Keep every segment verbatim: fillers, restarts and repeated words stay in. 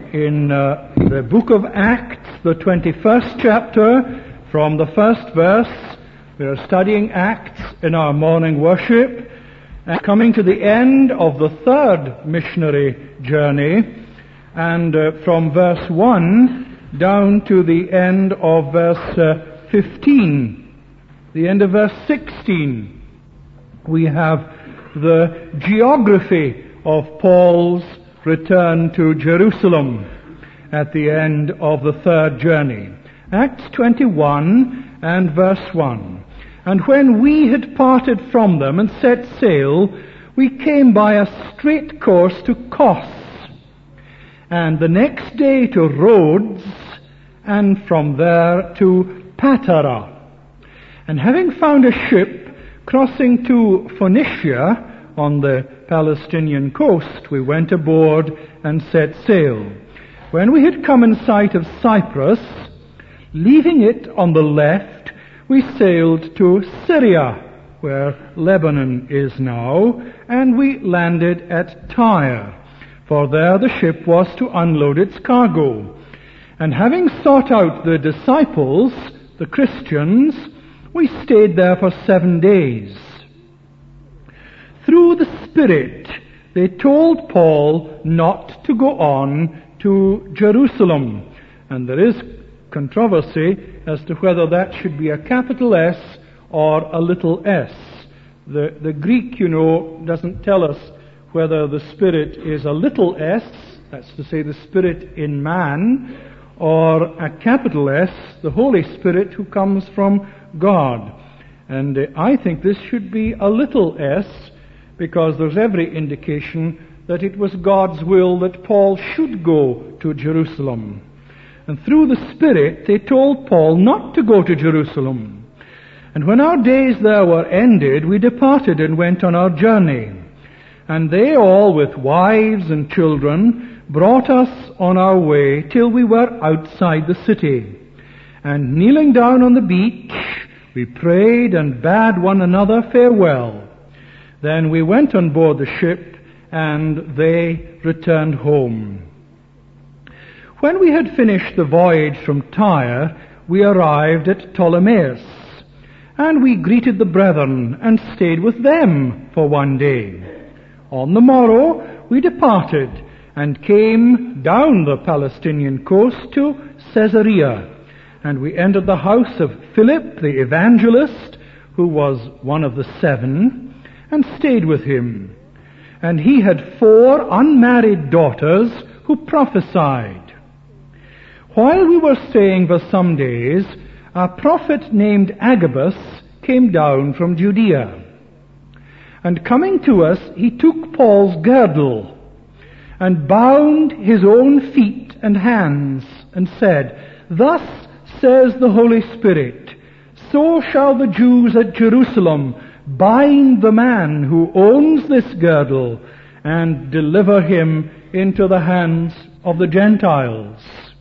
in uh, the book of Acts, the twenty-first chapter, from the first verse. We are studying Acts in our morning worship, and coming to the end of the third missionary journey, and uh, from verse one down to the end of verse uh, fifteen, the end of verse sixteen, we have the geography of Paul's return to Jerusalem at the end of the third journey. Acts twenty-one and verse one. And when we had parted from them and set sail, we came by a straight course to Kos, and the next day to Rhodes, and from there to Patara. And having found a ship crossing to Phoenicia on the Palestinian coast, we went aboard and set sail. When we had come in sight of Cyprus, leaving it on the left, we sailed to Syria, where Lebanon is now, and we landed at Tyre, for there the ship was to unload its cargo. And having sought out the disciples, the Christians, we stayed there for seven days. Through the Spirit, they told Paul not to go on to Jerusalem. And there is controversy as to whether that should be a capital S or a little s. The, the Greek, you know, doesn't tell us whether the Spirit is a little s, that's to say the Spirit in man, or a capital S, the Holy Spirit who comes from God. And uh, I think this should be a little s, because there's every indication that it was God's will that Paul should go to Jerusalem. And through the Spirit, they told Paul not to go to Jerusalem. And when our days there were ended, we departed and went on our journey. And they all, with wives and children, brought us on our way till we were outside the city. And kneeling down on the beach, we prayed and bade one another farewell. Then we went on board the ship, and they returned home. When we had finished the voyage from Tyre, we arrived at Ptolemais, and we greeted the brethren and stayed with them for one day. On the morrow we departed and came down the Palestinian coast to Caesarea, and we entered the house of Philip the evangelist, who was one of the seven, and stayed with him. And he had four unmarried daughters who prophesied. While we were staying for some days, a prophet named Agabus came down from Judea. And coming to us, he took Paul's girdle and bound his own feet and hands and said, "Thus says the Holy Spirit, so shall the Jews at Jerusalem bind the man who owns this girdle and deliver him into the hands of the Gentiles."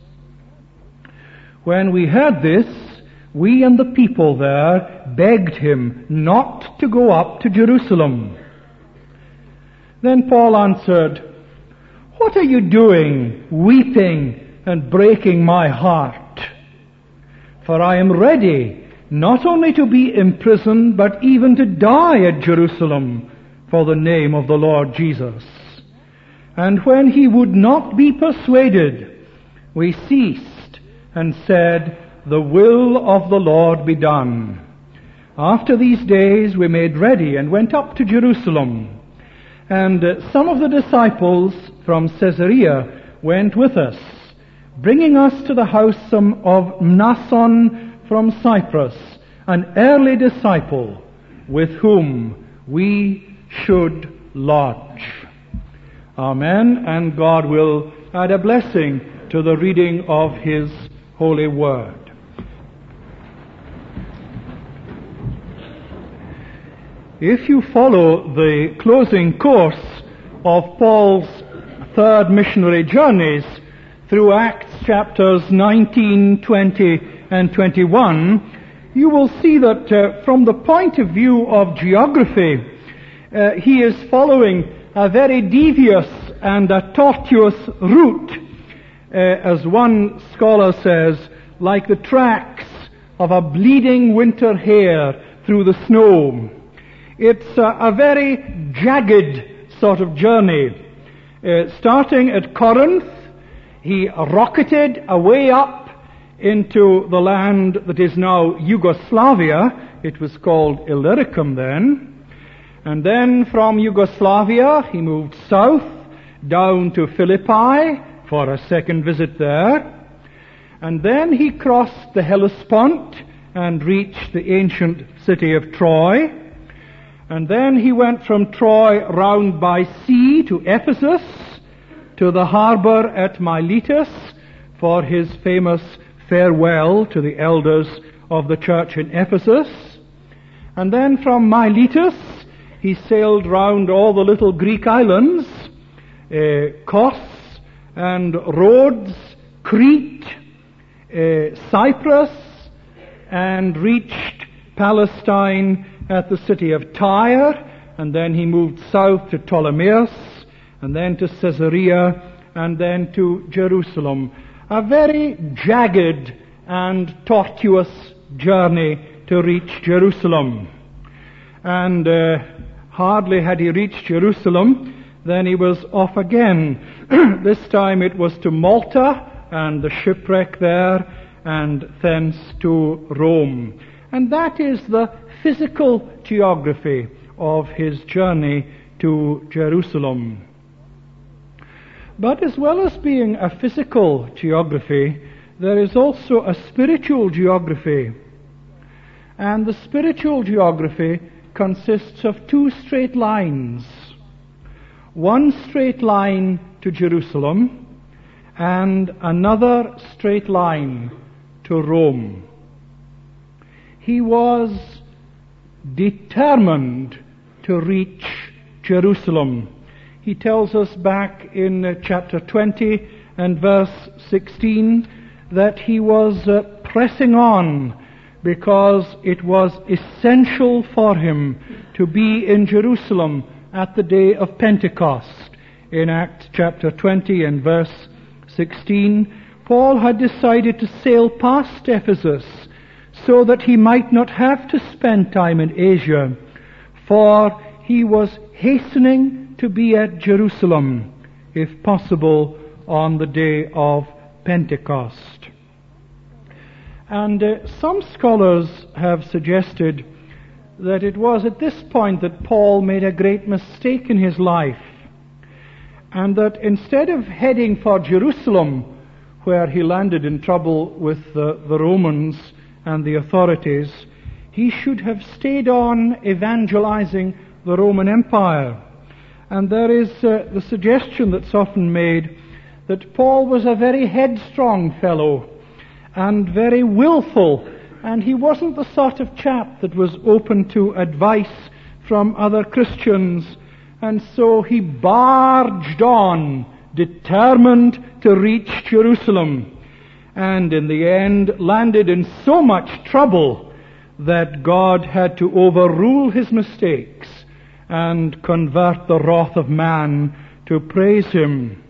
When we heard this, we and the people there begged him not to go up to Jerusalem. Then Paul answered, "What are you doing, weeping and breaking my heart? For I am ready not only to be imprisoned, but even to die at Jerusalem for the name of the Lord Jesus." And when he would not be persuaded, we ceased and said, "The will of the Lord be done." After these days we made ready and went up to Jerusalem. And uh, some of the disciples from Caesarea went with us, bringing us to the house of Mnason from Cyprus, an early disciple, with whom we should lodge. Amen, and God will add a blessing to the reading of His holy word. If you follow the closing course of Paul's third missionary journeys through Acts chapters nineteen, twenty, and twenty-one, you will see that uh, from the point of view of geography, uh, he is following a very devious and a tortuous route uh, as one scholar says, like the tracks of a bleeding winter hare through the snow. It's a, a very jagged sort of journey. Uh, starting at Corinth, he rocketed away up into the land that is now Yugoslavia. It was called Illyricum then. And then from Yugoslavia, he moved south down to Philippi for a second visit there. And then he crossed the Hellespont and reached the ancient city of Troy. And then he went from Troy round by sea to Ephesus, to the harbor at Miletus for his famous farewell to the elders of the church in Ephesus. And then from Miletus, he sailed round all the little Greek islands, uh, Kos and Rhodes, Crete, uh, Cyprus, and reached Palestine at the city of Tyre, and then he moved south to Ptolemais, and then to Caesarea, and then to Jerusalem. A very jagged and tortuous journey to reach Jerusalem. And uh, hardly had he reached Jerusalem, then he was off again. This time it was to Malta and the shipwreck there, and thence to Rome. And that is the physical geography of his journey to Jerusalem. But as well as being a physical geography, there is also a spiritual geography. And the spiritual geography consists of two straight lines. One straight line to Jerusalem, and another straight line to Rome. He was determined to reach Jerusalem. He tells us back in uh, chapter twenty and verse sixteen that he was uh, pressing on because it was essential for him to be in Jerusalem at the day of Pentecost. In Acts chapter twenty and verse sixteen, Paul had decided to sail past Ephesus so that he might not have to spend time in Asia, for he was hastening to be at Jerusalem, if possible, on the day of Pentecost. And uh, some scholars have suggested that it was at this point that Paul made a great mistake in his life, and that instead of heading for Jerusalem, where he landed in trouble with the, the Romans and the authorities, he should have stayed on evangelizing the Roman Empire. And there is uh, the suggestion that's often made that Paul was a very headstrong fellow and very willful, and he wasn't the sort of chap that was open to advice from other Christians, and so he barged on, determined to reach Jerusalem, and in the end landed in so much trouble that God had to overrule his mistakes and convert the wrath of man to praise him.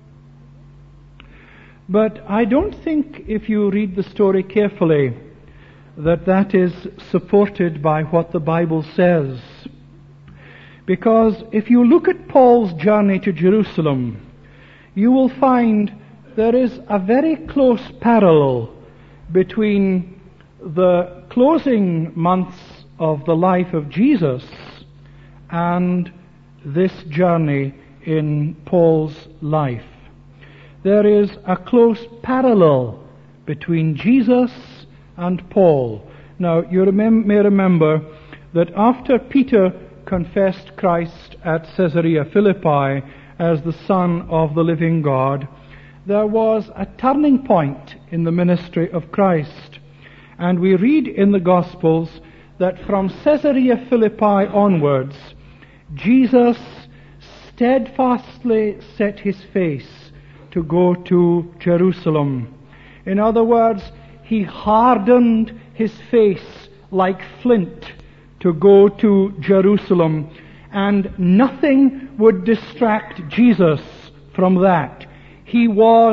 But I don't think, if you read the story carefully, that that is supported by what the Bible says. Because if you look at Paul's journey to Jerusalem, you will find there is a very close parallel between the closing months of the life of Jesus and this journey in Paul's life. There is a close parallel between Jesus and Paul. Now, you remem- may remember that after Peter confessed Christ at Caesarea Philippi as the Son of the living God, there was a turning point in the ministry of Christ. And we read in the Gospels that from Caesarea Philippi onwards, Jesus steadfastly set his face to go to Jerusalem. In other words, he hardened his face like flint to go to Jerusalem, and nothing would distract Jesus from that. He was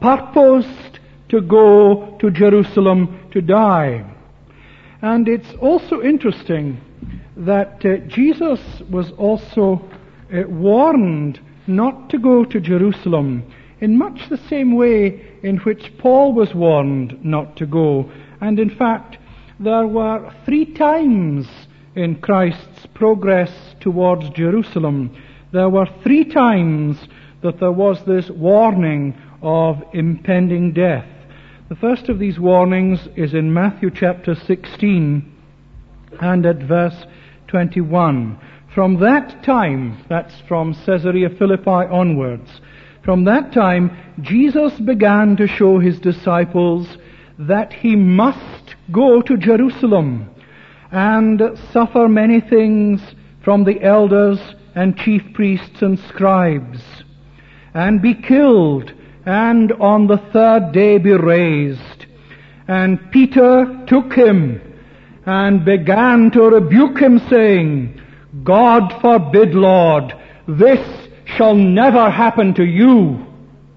purposed to go to Jerusalem to die. And it's also interesting that uh, Jesus was also uh, warned not to go to Jerusalem in much the same way in which Paul was warned not to go. And in fact, there were three times in Christ's progress towards Jerusalem, there were three times that there was this warning of impending death. The first of these warnings is in Matthew chapter sixteen and at verse twenty-one. From that time, that's from Caesarea Philippi onwards, from that time Jesus began to show his disciples that he must go to Jerusalem and suffer many things from the elders and chief priests and scribes, and be killed, and on the third day be raised. And Peter took him and began to rebuke him, saying, God forbid, Lord, this shall never happen to you.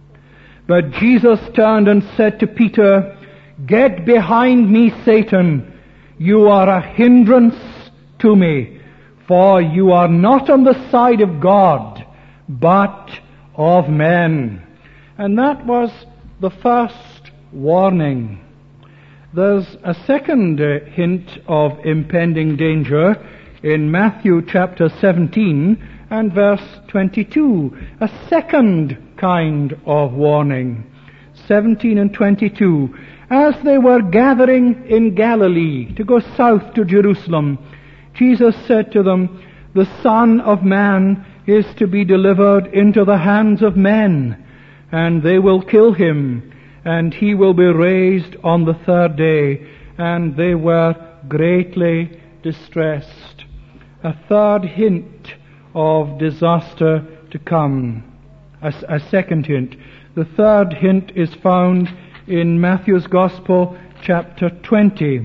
But Jesus turned and said to Peter, Get behind me, Satan. You are a hindrance to me, for you are not on the side of God, but of men. And that was the first warning. There's a second uh, hint of impending danger in Matthew chapter seventeen and verse twenty-two. A second kind of warning. seventeen and twenty-two. As they were gathering in Galilee to go south to Jerusalem, Jesus said to them, The Son of Man is to be delivered into the hands of men, and they will kill him, and he will be raised on the third day. And they were greatly distressed. A third hint of disaster to come. A, a second hint. The third hint is found in Matthew's Gospel, chapter twenty,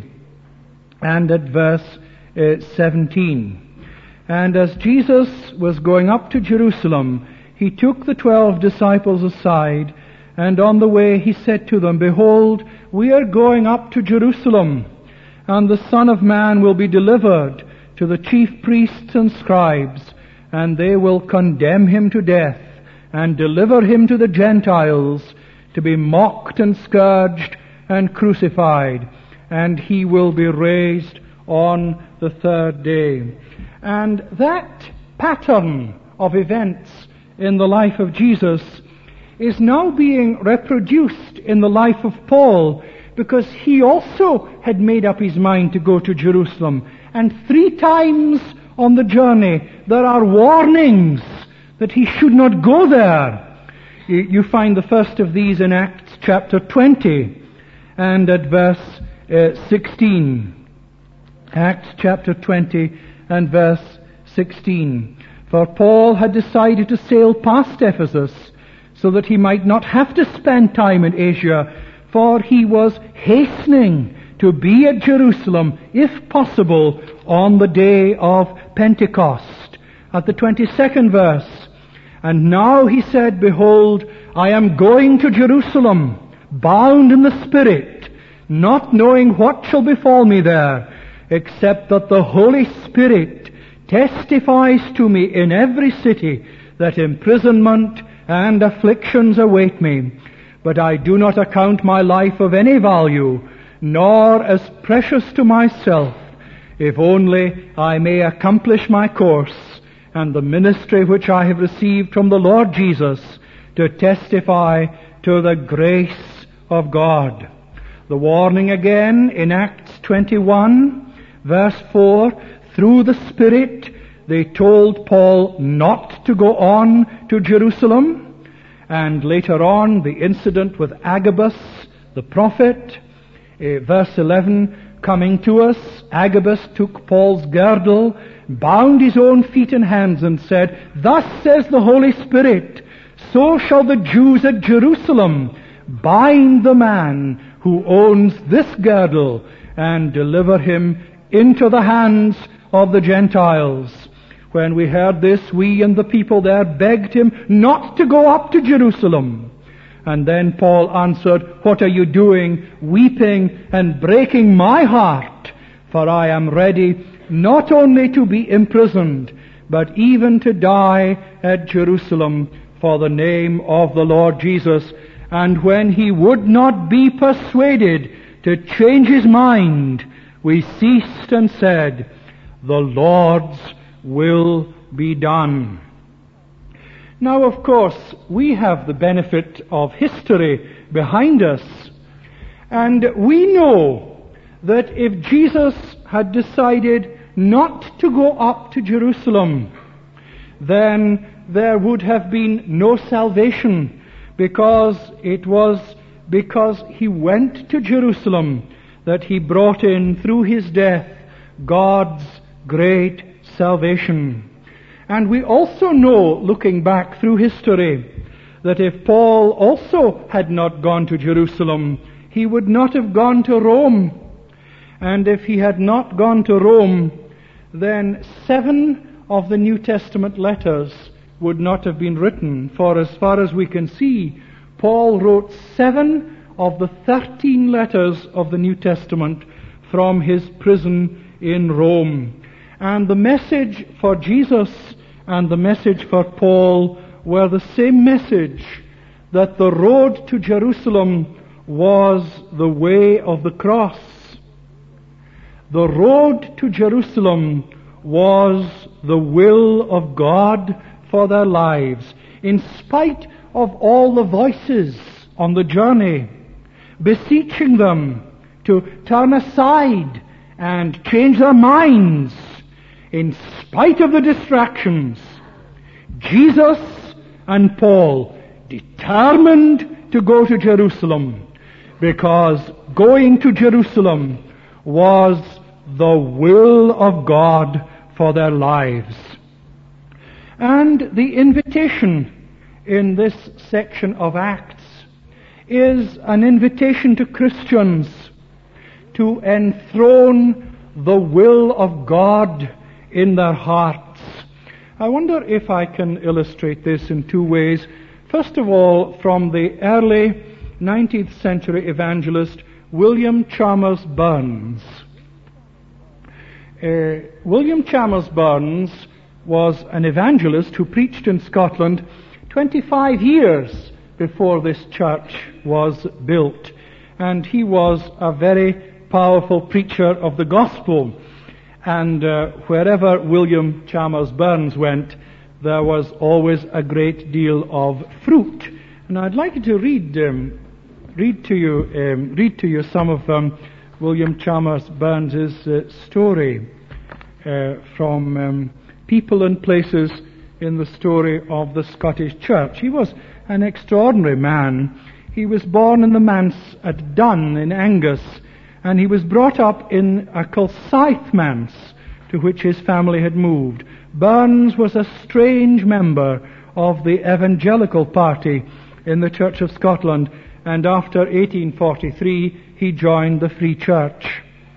and at verse uh, seventeen. And as Jesus was going up to Jerusalem, he took the twelve disciples aside, and on the way he said to them, Behold, we are going up to Jerusalem, and the Son of Man will be delivered to the chief priests and scribes, and they will condemn him to death, and deliver him to the Gentiles, to be mocked and scourged and crucified, and he will be raised on the third day. And that pattern of events in the life of Jesus is now being reproduced in the life of Paul, because he also had made up his mind to go to Jerusalem. And three times on the journey there are warnings that he should not go there. You find the first of these in Acts chapter twenty and at verse uh, sixteen. Acts chapter twenty and verse sixteen. For Paul had decided to sail past Ephesus so that he might not have to spend time in Asia, for he was hastening to be at Jerusalem, if possible, on the day of Pentecost. At the twenty-second verse, And now he said, Behold, I am going to Jerusalem, bound in the Spirit, not knowing what shall befall me there, except that the Holy Spirit testifies to me in every city that imprisonment and afflictions await me. But I do not account my life of any value, nor as precious to myself, if only I may accomplish my course and the ministry which I have received from the Lord Jesus, to testify to the grace of God. The warning again in Acts twenty-one, verse four, through the Spirit they told Paul not to go on to Jerusalem. And later on, the incident with Agabus, the prophet, uh, verse eleven, coming to us, Agabus took Paul's girdle, bound his own feet and hands, and said, Thus says the Holy Spirit, so shall the Jews at Jerusalem bind the man who owns this girdle and deliver him into the hands of the Gentiles. When we heard this, we and the people there begged him not to go up to Jerusalem. And then Paul answered, "What are you doing, weeping and breaking my heart? For I am ready not only to be imprisoned, but even to die at Jerusalem for the name of the Lord Jesus." And when he would not be persuaded to change his mind, we ceased and said, "The Lord's will be done." Now, of course, we have the benefit of history behind us, and we know that if Jesus had decided not to go up to Jerusalem, then there would have been no salvation, because it was because he went to Jerusalem that he brought in, through his death, God's great salvation. And we also know, looking back through history, that if Paul also had not gone to Jerusalem, he would not have gone to Rome. And if he had not gone to Rome, then seven of the New Testament letters would not have been written. For as far as we can see, Paul wrote seven of the thirteen letters of the New Testament from his prison in Rome. And the message for Jesus and the message for Paul were the same message, that the road to Jerusalem was the way of the cross. The road to Jerusalem was the will of God for their lives, in spite of all the voices on the journey, beseeching them to turn aside and change their minds. In spite of the distractions, Jesus and Paul determined to go to Jerusalem, because going to Jerusalem was the will of God for their lives. And the invitation in this section of Acts is an invitation to Christians to enthrone the will of God in their hearts. I wonder if I can illustrate this in two ways. First of all, from the early nineteenth century evangelist William Chalmers Burns. Uh, William Chalmers Burns was an evangelist who preached in Scotland twenty-five years before this church was built. And he was a very powerful preacher of the gospel. And uh, wherever William Chalmers Burns went, there was always a great deal of fruit. And I'd like to read um, read to you um, read to you some of um, William Chalmers Burns' uh, story uh, from um, People and Places in the Story of the Scottish Church. He was an extraordinary man. He was born in the manse at Dun in Angus, and he was brought up in a Kilsyth manse, to which his family had moved. Burns was a strange member of the evangelical party in the Church of Scotland, and after eighteen forty-three he joined the Free Church.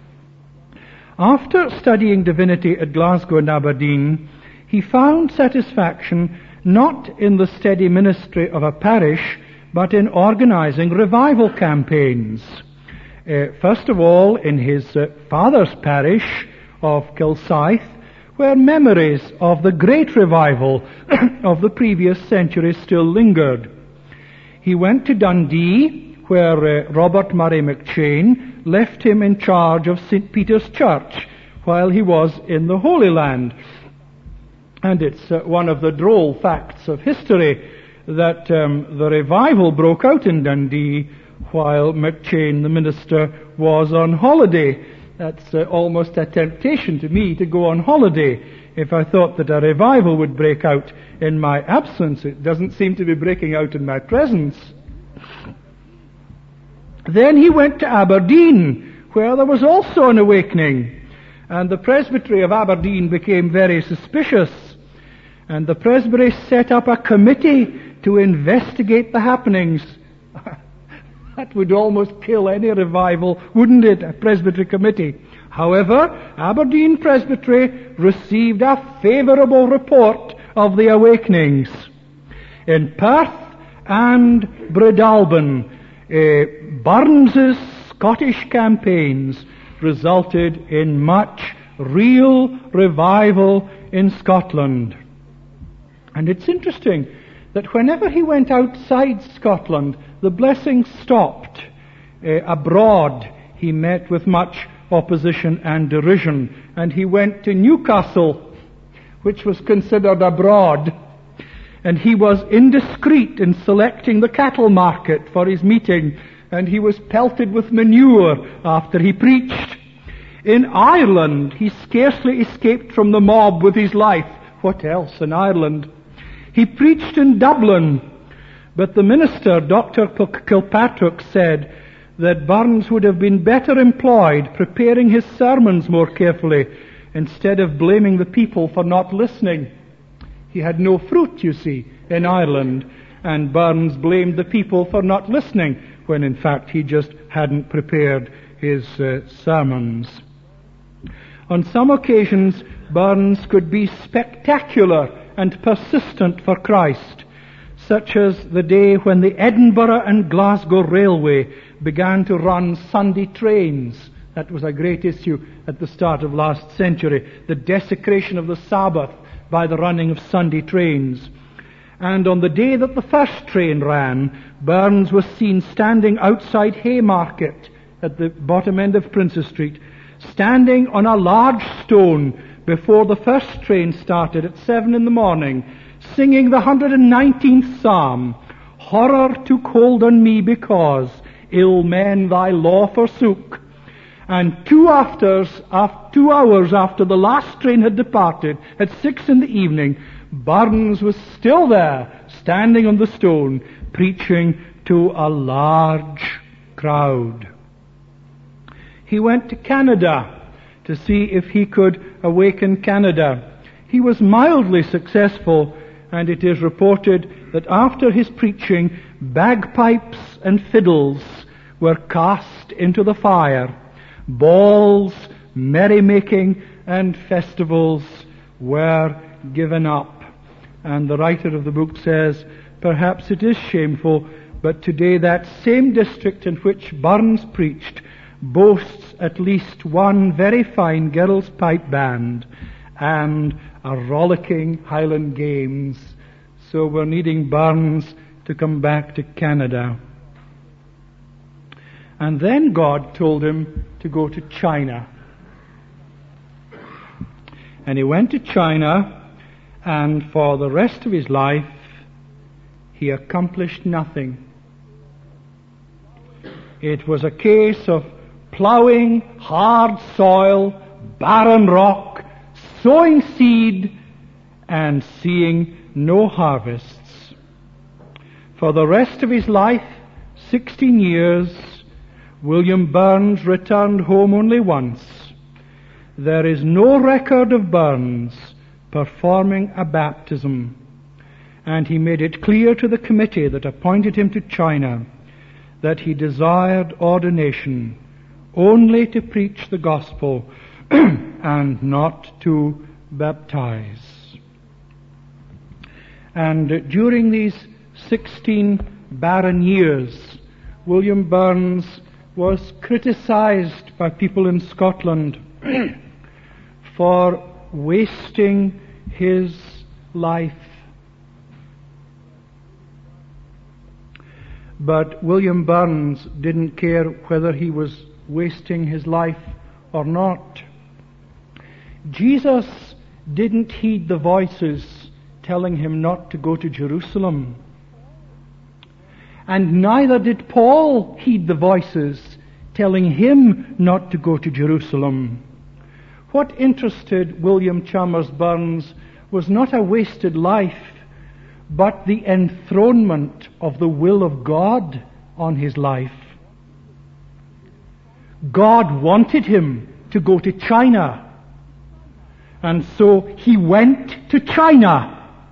After studying divinity at Glasgow and Aberdeen, he found satisfaction not in the steady ministry of a parish, but in organizing revival campaigns. Uh, first of all, in his uh, father's parish of Kilsyth, where memories of the great revival of the previous century still lingered. He went to Dundee, where uh, Robert Murray McCheyne left him in charge of Saint Peter's Church while he was in the Holy Land. And it's uh, one of the droll facts of history that um, the revival broke out in Dundee while McCheyne, the minister, was on holiday. That's uh, almost a temptation to me to go on holiday if I thought that a revival would break out in my absence. It doesn't seem to be breaking out in my presence. Then he went to Aberdeen, where there was also an awakening. And the presbytery of Aberdeen became very suspicious. And the presbytery set up a committee to investigate the happenings. That would almost kill any revival, wouldn't it, a presbytery committee? However, Aberdeen Presbytery received a favourable report of the awakenings. In Perth and Breadalbane, uh, Burns's Scottish campaigns resulted in much real revival in Scotland. And it's interesting that whenever he went outside Scotland, the blessing stopped. Uh, abroad, he met with much opposition and derision. And he went to Newcastle, which was considered abroad. And he was indiscreet in selecting the cattle market for his meeting. And he was pelted with manure after he preached. In Ireland, he scarcely escaped from the mob with his life. What else in Ireland? He preached in Dublin, but the minister, Doctor Kilpatrick, said that Burns would have been better employed preparing his sermons more carefully instead of blaming the people for not listening. He had no fruit, you see, in Ireland, and Burns blamed the people for not listening, when in fact he just hadn't prepared his uh, sermons. On some occasions, Burns could be spectacular and persistent for Christ, such as the day when the Edinburgh and Glasgow Railway began to run Sunday trains. That was a great issue at the start of last century, the desecration of the Sabbath by the running of Sunday trains. And on the day that the first train ran, Burns was seen standing outside Haymarket at the bottom end of Princes Street, standing on a large stone before the first train started at seven in the morning, singing the one hundred nineteenth Psalm, "Horror took hold on me because ill men thy law forsook." And two afters, after, two hours after the last train had departed, at six in the evening, Burns was still there, standing on the stone, preaching to a large crowd. He went to Canada to see if he could awaken Canada. He was mildly successful, and it is reported that after his preaching, bagpipes and fiddles were cast into the fire. Balls, merrymaking, and festivals were given up. And the writer of the book says, perhaps it is shameful, but today that same district in which Burns preached boasts at least one very fine girls' pipe band and a rollicking Highland Games. So we're needing Burns to come back to Canada. And then God told him to go to China. And he went to China, and for the rest of his life, he accomplished nothing. It was a case of plowing hard soil, barren rock, sowing seed, and seeing no harvests. For the rest of his life, sixteen years, William Burns returned home only once. There is no record of Burns performing a baptism, and he made it clear to the committee that appointed him to China that he desired ordination only to preach the gospel and not to baptize. And during these sixteen barren years, William Burns was criticized by people in Scotland for wasting his life. But William Burns didn't care whether he was wasting his life or not. Jesus didn't heed the voices telling him not to go to Jerusalem. And neither did Paul heed the voices telling him not to go to Jerusalem. What interested William Chalmers Burns was not a wasted life, but the enthronement of the will of God on his life. God wanted him to go to China, and so he went to China.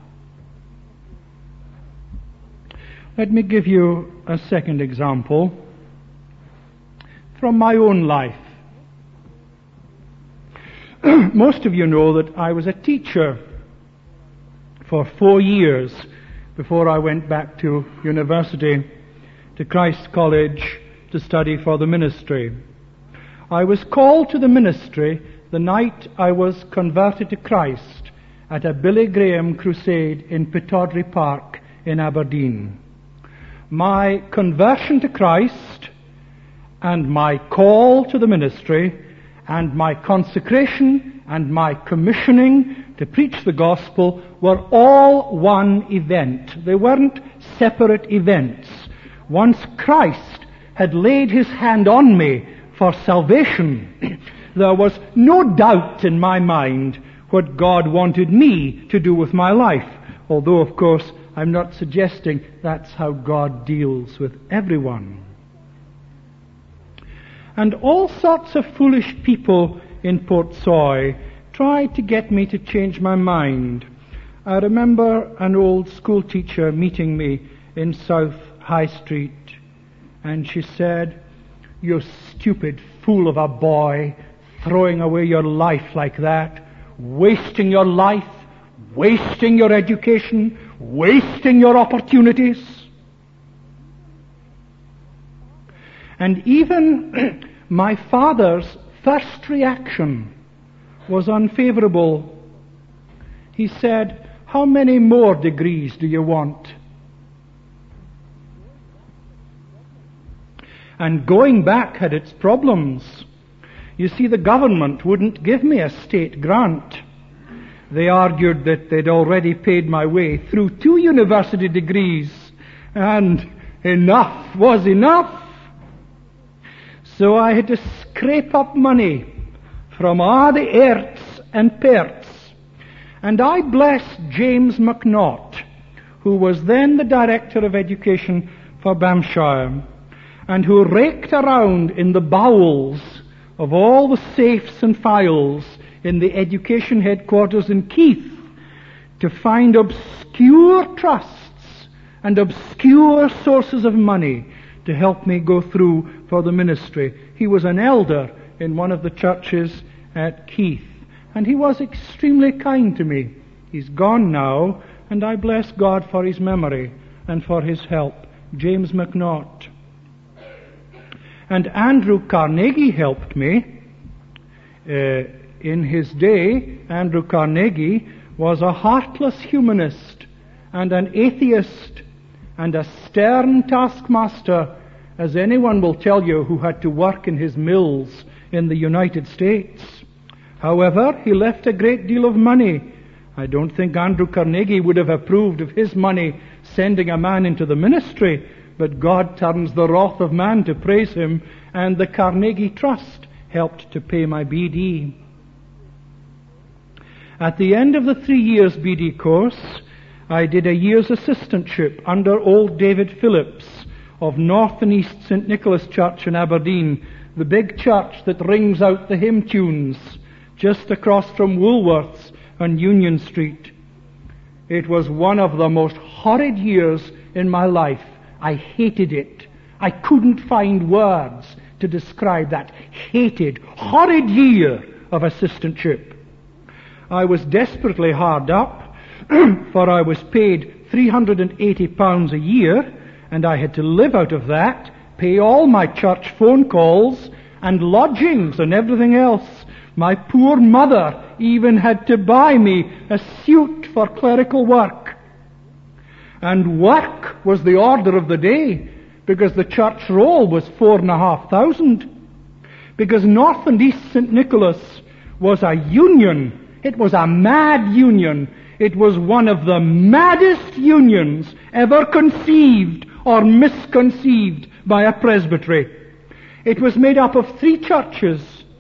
Let me give you a second example from my own life. Most of you know that I was a teacher for four years before I went back to university, to Christ College, to study for the ministry. I was called to the ministry the night I was converted to Christ at a Billy Graham crusade in Pittodrie Park in Aberdeen. My conversion to Christ and my call to the ministry and my consecration and my commissioning to preach the gospel were all one event. They weren't separate events. Once Christ had laid his hand on me for salvation, there was no doubt in my mind what God wanted me to do with my life. Although, of course, I'm not suggesting that's how God deals with everyone. And all sorts of foolish people in Portsoy tried to get me to change my mind. I remember an old school teacher meeting me in South High Street, and she said, "You stupid fool of a boy, throwing away your life like that, wasting your life, wasting your education, wasting your opportunities." And even my father's first reaction was unfavorable. He said, "How many more degrees do you want?" And going back had its problems. You see, the government wouldn't give me a state grant. They argued that they'd already paid my way through two university degrees, and enough was enough. So I had to scrape up money from all the erts and perts. And I blessed James McNaught, who was then the Director of Education for Bamshire, and who raked around in the bowels of all the safes and files in the education headquarters in Keith to find obscure trusts and obscure sources of money to help me go through for the ministry. He was an elder in one of the churches at Keith, and he was extremely kind to me. He's gone now, and I bless God for his memory and for his help. James McNaught. And Andrew Carnegie helped me. Uh, in his day, Andrew Carnegie was a heartless humanist and an atheist and a stern taskmaster, as anyone will tell you who had to work in his mills in the United States. However, he left a great deal of money. I don't think Andrew Carnegie would have approved of his money sending a man into the ministry, but God turns the wrath of man to praise him, and the Carnegie Trust helped to pay my B D. At the end of the three years B D course, I did a year's assistantship under old David Phillips of North and East Saint Nicholas Church in Aberdeen, the big church that rings out the hymn tunes just across from Woolworths on Union Street. It was one of the most horrid years in my life. I hated it. I couldn't find words to describe that hated, horrid year of assistantship. I was desperately hard up, for I was paid three hundred eighty pounds a year, and I had to live out of that, pay all my church phone calls, and lodgings and everything else. My poor mother even had to buy me a suit for clerical work. And work was the order of the day, because the church roll was four and a half thousand. Because North and East Saint Nicholas was a union. It was a mad union. It was one of the maddest unions ever conceived or misconceived by a presbytery. It was made up of three churches.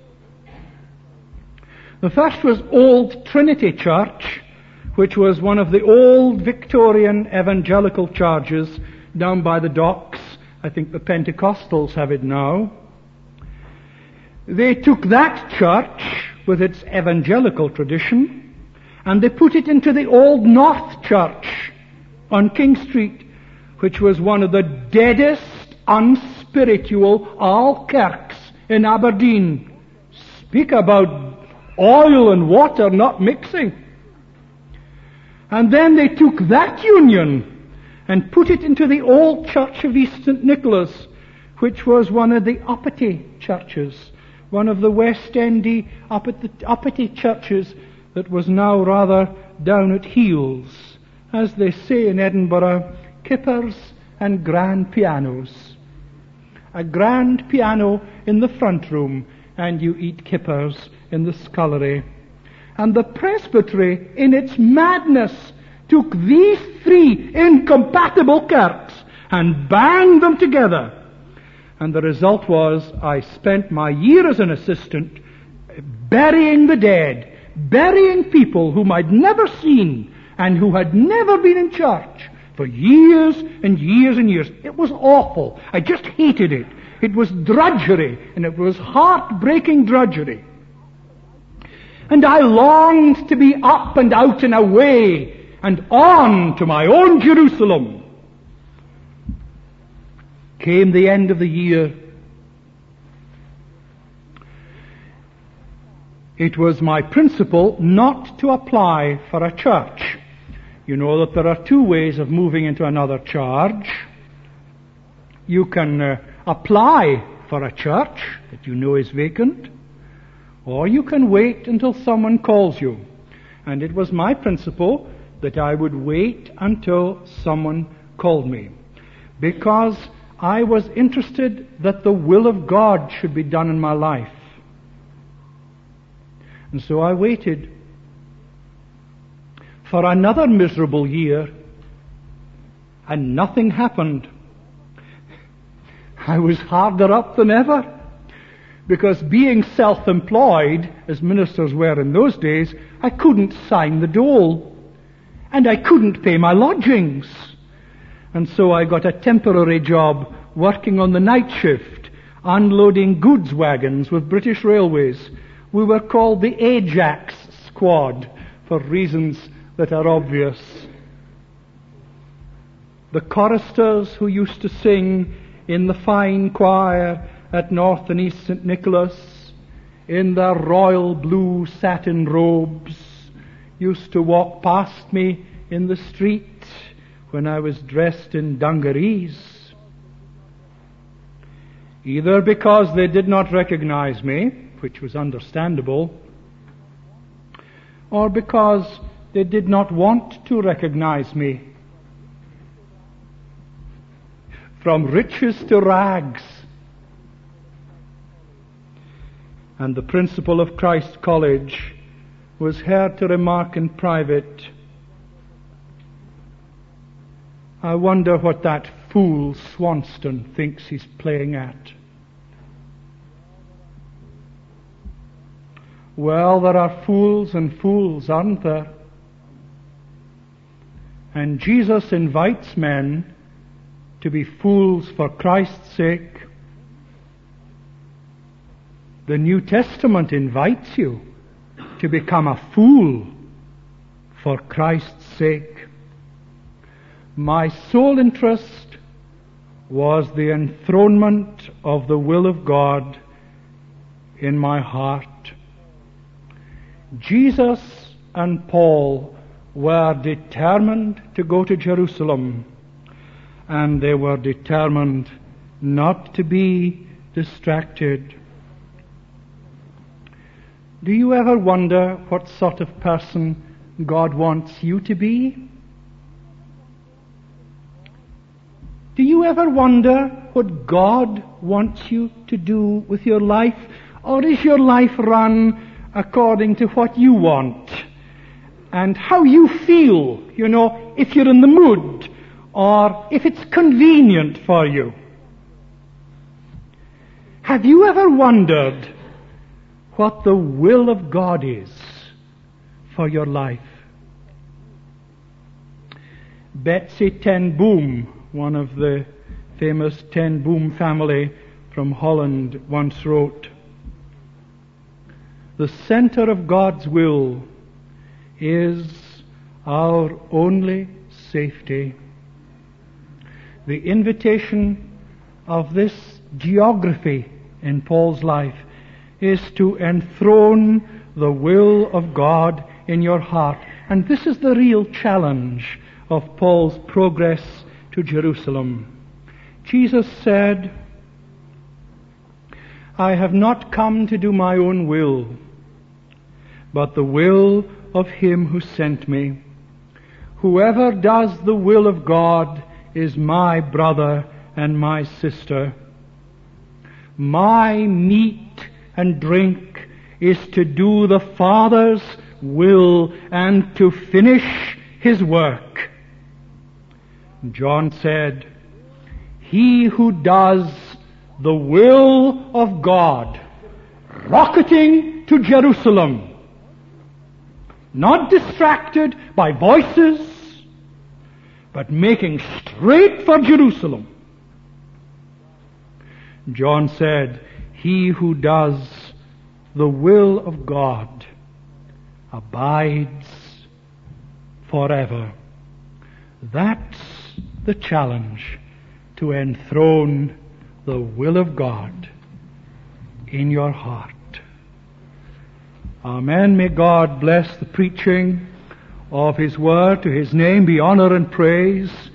The first was Old Trinity Church, which was one of the old Victorian evangelical churches down by the docks. I think the Pentecostals have it now. They took that church with its evangelical tradition, and they put it into the Old North Church on King Street, which was one of the deadest, unspiritual all kirks in Aberdeen. Speak about oil and water not mixing. And then they took that union and put it into the old church of East Saint Nicholas, which was one of the uppity churches, one of the West Endy uppity, uppity churches that was now rather down at heels. As they say in Edinburgh, kippers and grand pianos. A grand piano in the front room, and you eat kippers in the scullery. And the presbytery, in its madness, took these three incompatible kirks and banged them together. And the result was I spent my year as an assistant burying the dead, burying people whom I'd never seen and who had never been in church for years and years and years. It was awful. I just hated it. It was drudgery, and it was heartbreaking drudgery. And I longed to be up and out and away and on to my own Jerusalem. Came the end of the year. It was my principle not to apply for a church. You know that there are two ways of moving into another church. You can uh, apply for a church that you know is vacant, or you can wait until someone calls you. And it was my principle that I would wait until someone called me, because I was interested that the will of God should be done in my life. And so I waited for another miserable year, and nothing happened. I was harder up than ever, because being self-employed, as ministers were in those days, I couldn't sign the dole, and I couldn't pay my lodgings. And so I got a temporary job working on the night shift, unloading goods wagons with British Railways. We were called the Ajax Squad for reasons that are obvious. The choristers who used to sing in the fine choir at North and East Saint Nicholas, in their royal blue satin robes, used to walk past me in the street when I was dressed in dungarees. Either because they did not recognize me, which was understandable, or because they did not want to recognize me. From riches to rags. And the principal of Christ College was heard to remark in private, I wonder what that fool Swanston thinks he's playing at. Well, there are fools and fools, aren't there? And Jesus invites men to be fools for Christ's sake. The New Testament invites you to become a fool for Christ's sake. My sole interest was the enthronement of the will of God in my heart. Jesus and Paul were determined to go to Jerusalem, and they were determined not to be distracted. Do you ever wonder what sort of person God wants you to be? Do you ever wonder what God wants you to do with your life? Or is your life run according to what you want and how you feel, you know, if you're in the mood or if it's convenient for you? Have you ever wondered what the will of God is for your life? Betsy ten Boom, one of the famous ten Boom family from Holland, once wrote, the center of God's will is our only safety. The invitation of this geography in Paul's life is to enthrone the will of God in your heart. And this is the real challenge of Paul's progress to Jerusalem. Jesus said, I have not come to do my own will, but the will of him who sent me. Whoever does the will of God is my brother and my sister. My meat and drink is to do the Father's will and to finish his work. John said, he who does the will of God, rocketing to Jerusalem, not distracted by voices, but making straight for Jerusalem. John said, he who does the will of God abides forever. That's the challenge, to enthrone the will of God in your heart. Amen. May God bless the preaching of His Word. To His name be honor and praise.